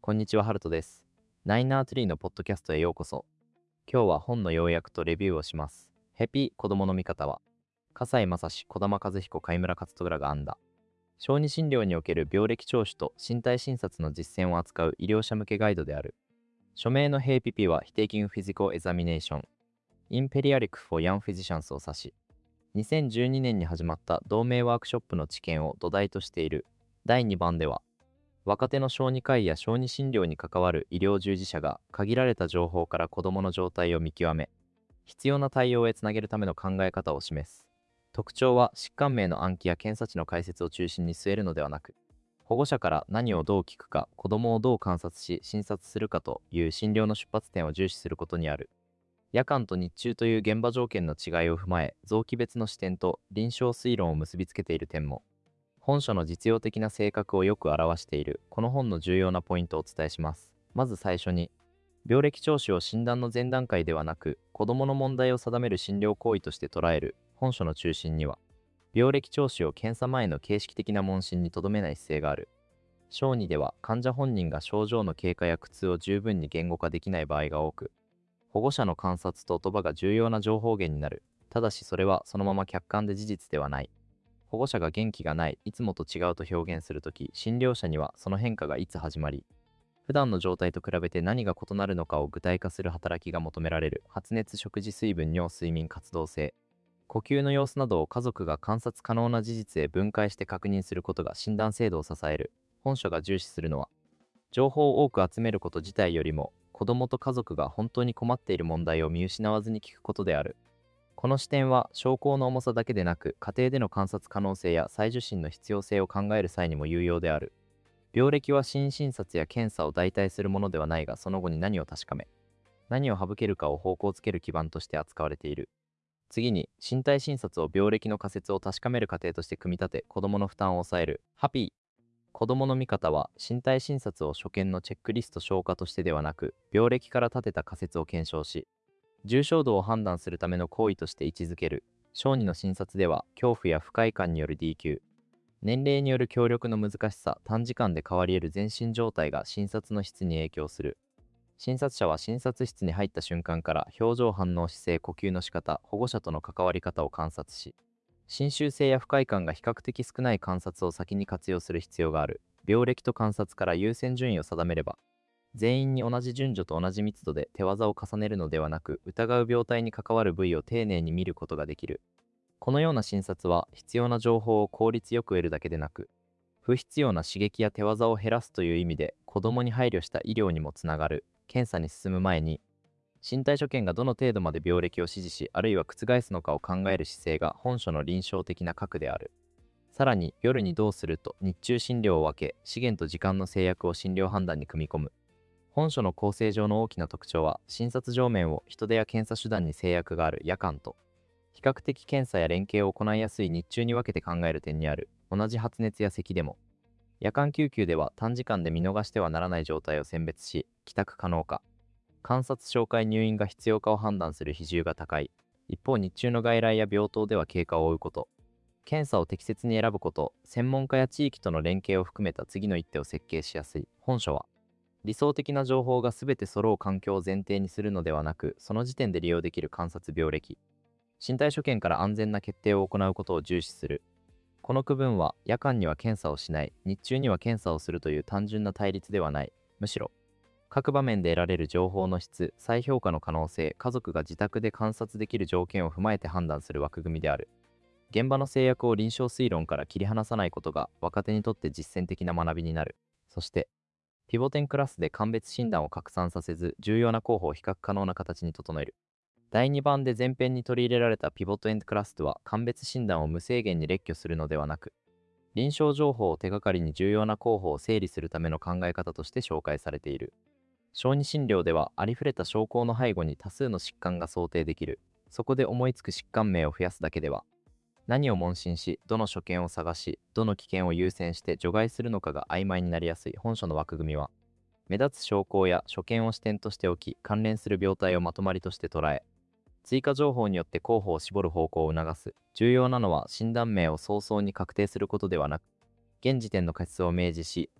こんにちは、ハルトです。ナイナートリーのポッドキャストへようこそ。今日は本の要約とレビューをします。ヘピ子供の味方は、笠井正史、児玉和彦、貝村勝虎が編んだ。小児診療における病歴聴取と身体診察の実践を扱う医療者向けガイドである。書名のヘピピは、Taking Physical Examination Imperialic for Young Physicians を指し、2012年に始まった同名ワークショップの知見を土台としている。第2番では、若手の小児科医や小児診療に関わる医療従事者が限られた情報から子どもの状態を見極め、必要な対応へつなげるための考え方を示す。特徴は疾患名の暗記や検査値の解説を中心に据えるのではなく、保護者から何をどう聞くか、子どもをどう観察し診察するかという診療の出発点を重視することにある。夜間と日中という現場条件の違いを踏まえ、臓器別の視点と臨床推論を結びつけている点も、本書の実用的な性格をよく表している。この本の重要なポイントをお伝えします。まず最初に、病歴聴取を診断の前段階ではなく、子どもの問題を定める診療行為として捉える。本書の中心には、病歴聴取を検査前の形式的な問診にとどめない姿勢がある。小児では患者本人が症状の経過や苦痛を十分に言語化できない場合が多く、保護者の観察と言葉が重要な情報源になる。ただしそれはそのまま客観で事実ではない。保護者が元気がない、いつもと違うと表現するとき、診療者にはその変化がいつ始まり、普段の状態と比べて何が異なるのかを具体化する働きが求められる。発熱、食事、水分、尿、睡眠、活動性、呼吸の様子などを家族が観察可能な事実へ分解して確認することが診断精度を支える。本書が重視するのは、情報を多く集めること自体よりも、子供と家族が本当に困っている問題を見失わずに聞くことである。この視点は証拠の重さだけでなく、家庭での観察可能性や再受診の必要性を考える際にも有用である。病歴は新診察や検査を代替するものではないが、その後に何を確かめ、何を省けるかを方向づける基盤として扱われている。次に、身体診察を病歴の仮説を確かめる過程として組み立て、子供の負担を抑える。ハピー。子供の見方は、身体診察を所見のチェックリスト消化としてではなく、病歴から立てた仮説を検証し、重症度を判断するための行為として位置づける。小児の診察では、恐怖や不快感による DQ、年齢による協力の難しさ、短時間で変わり得る全身状態が診察の質に影響する。診察者は診察室に入った瞬間から表情、反応、姿勢、呼吸の仕方、保護者との関わり方を観察し、侵襲性や不快感が比較的少ない観察を先に活用する必要がある。病歴と観察から優先順位を定めれば、全員に同じ順序と同じ密度で手技を重ねるのではなく、疑う病態に関わる部位を丁寧に見ることができる。このような診察は、必要な情報を効率よく得るだけでなく、不必要な刺激や手技を減らすという意味で、子供に配慮した医療にもつながる。検査に進む前に、身体所見がどの程度まで病歴を指示し、あるいは覆すのかを考える姿勢が本書の臨床的な核である。さらに、夜にどうすると日中診療を分け、資源と時間の制約を診療判断に組み込む。本書の構成上の大きな特徴は、診察上面を人手や検査手段に制約がある夜間と、比較的検査や連携を行いやすい日中に分けて考える点にある。同じ発熱や咳でも、夜間救急では短時間で見逃してはならない状態を選別し、帰宅可能か、観察紹介入院が必要かを判断する比重が高い。一方、日中の外来や病棟では経過を追うこと、検査を適切に選ぶこと、専門家や地域との連携を含めた次の一手を設計しやすい。本書は、理想的な情報が全て揃う環境を前提にするのではなく、その時点で利用できる観察病歴、身体所見から安全な決定を行うことを重視する。この区分は、夜間には検査をしない、日中には検査をするという単純な対立ではない。むしろ、各場面で得られる情報の質、再評価の可能性、家族が自宅で観察できる条件を踏まえて判断する枠組みである。現場の制約を臨床推論から切り離さないことが若手にとって実践的な学びになる。そして、ピボテンクラスで鑑別診断を拡散させず、重要な候補を比較可能な形に整える。第2番で前編に取り入れられたピボットエンドクラスとは、鑑別診断を無制限に列挙するのではなく、臨床情報を手がかりに重要な候補を整理するための考え方として紹介されている。小児診療では、ありふれた症候の背後に多数の疾患が想定できる。そこで思いつく疾患名を増やすだけでは、何を問診し、どの所見を探し、どの危険を優先して除外するのかが曖昧になりやすい。本書の枠組みは、目立つ症候や所見を視点としておき、関連する病態をまとまりとして捉え、追加情報によって候補を絞る方向を促す。重要なのは、診断名を早々に確定することではなく、現時点の仮説を明示し、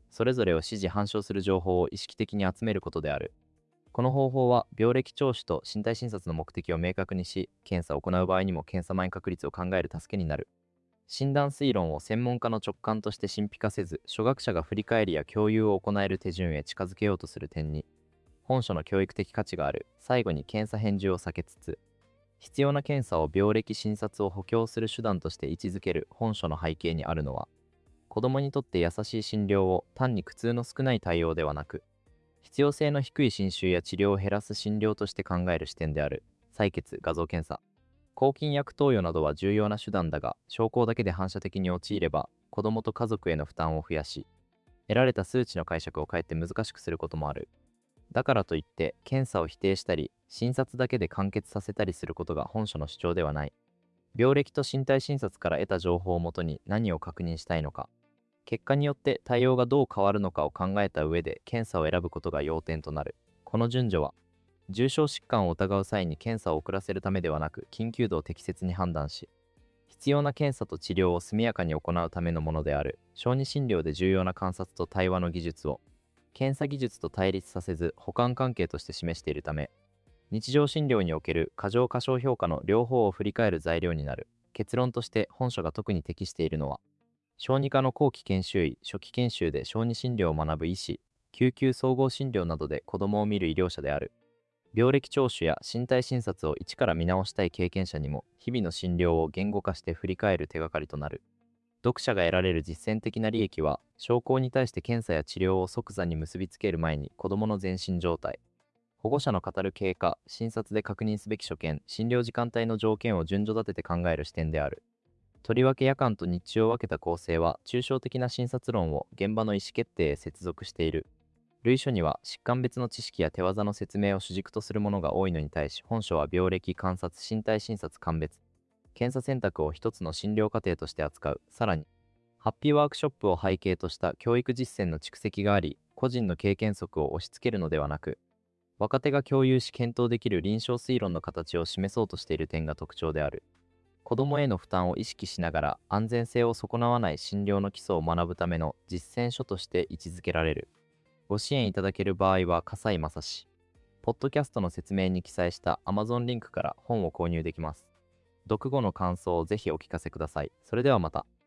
それぞれを支持反証する情報を意識的に集めることである。この方法は病歴聴取と身体診察の目的を明確にし、検査を行う場合にも検査前確率を考える助けになる。診断推論を専門家の直感として神秘化せず、初学者が振り返りや共有を行える手順へ近づけようとする点に、本書の教育的価値がある。最後に検査返事を避けつつ、必要な検査を病歴診察を補強する手段として位置づける本書の背景にあるのは、子供にとって優しい診療を単に苦痛の少ない対応ではなく、必要性の低い侵襲や治療を減らす診療として考える視点である。採血、画像検査。抗菌薬投与などは重要な手段だが、証拠だけで反射的に用いれば、子供と家族への負担を増やし、得られた数値の解釈をかえって難しくすることもある。だからといって、検査を否定したり、診察だけで完結させたりすることが本書の主張ではない。病歴と身体診察から得た情報をもとに何を確認したいのか、結果によって対応がどう変わるのかを考えた上で検査を選ぶことが要点となる。この順序は、重症疾患を疑う際に検査を遅らせるためではなく、緊急度を適切に判断し、必要な検査と治療を速やかに行うためのものである。小児診療で重要な観察と対話の技術を、検査技術と対立させず補完関係として示しているため、日常診療における過剰過小評価の両方を振り返る材料になる。結論として本書が特に適しているのは、小児科の後期研修医、初期研修で小児診療を学ぶ医師、救急総合診療などで子供を見る医療者である。病歴聴取や身体診察を一から見直したい経験者にも、日々の診療を言語化して振り返る手がかりとなる。読者が得られる実践的な利益は、症候に対して検査や治療を即座に結びつける前に子供の全身状態、保護者の語る経過、診察で確認すべき所見、診療時間帯の条件を順序立てて考える視点である。とりわけ夜間と日中を分けた構成は、抽象的な診察論を現場の意思決定へ接続している。類書には疾患別の知識や手技の説明を主軸とするものが多いのに対し、本書は病歴、観察、身体診察、鑑別、検査選択を一つの診療過程として扱う。さらに、ハッピーワークショップを背景とした教育実践の蓄積があり、個人の経験則を押し付けるのではなく、若手が共有し検討できる臨床推論の形を示そうとしている点が特徴である。子どもへの負担を意識しながら安全性を損なわない診療の基礎を学ぶための実践書として位置づけられる。ご支援いただける場合は、笠井正史。ポッドキャストの説明に記載した Amazon リンクから本を購入できます。読後の感想をぜひお聞かせください。それではまた。